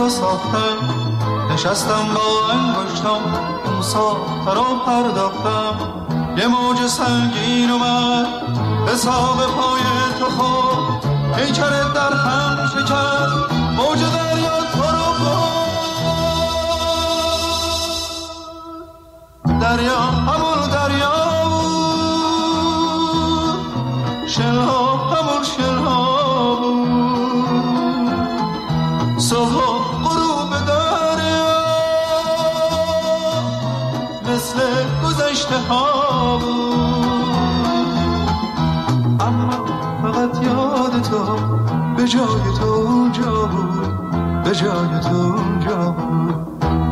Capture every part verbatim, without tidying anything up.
رو ساختم، نشستم با انگشتم اون ساخته رو پرداختم. یه موج سنگین اومد به ساق پای تو خورد، پیکرت در هم شکست، موج دریا تو رو برد. دریا همون دریا بود، شلها همون شلها بود، صبح غروب دریا مثل گذشته ها بود. اما فقط یاد تو به جای تو اونجا بود، به جای تو اونجا بود.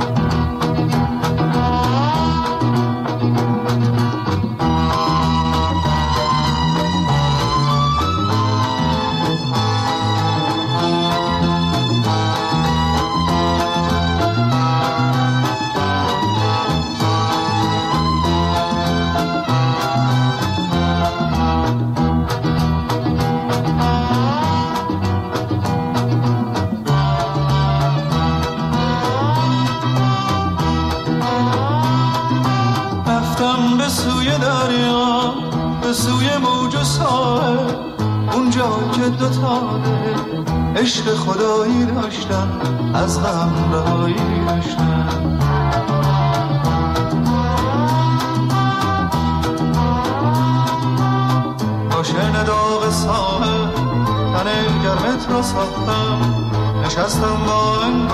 به سوی دریا، به سوی موج و ساحل، اونجا که دوتا دل عشق خدایی داشتن، از غم رهایی داشتن. با شعر داغ ساحل تن گرمت رو ساختم، نشستم با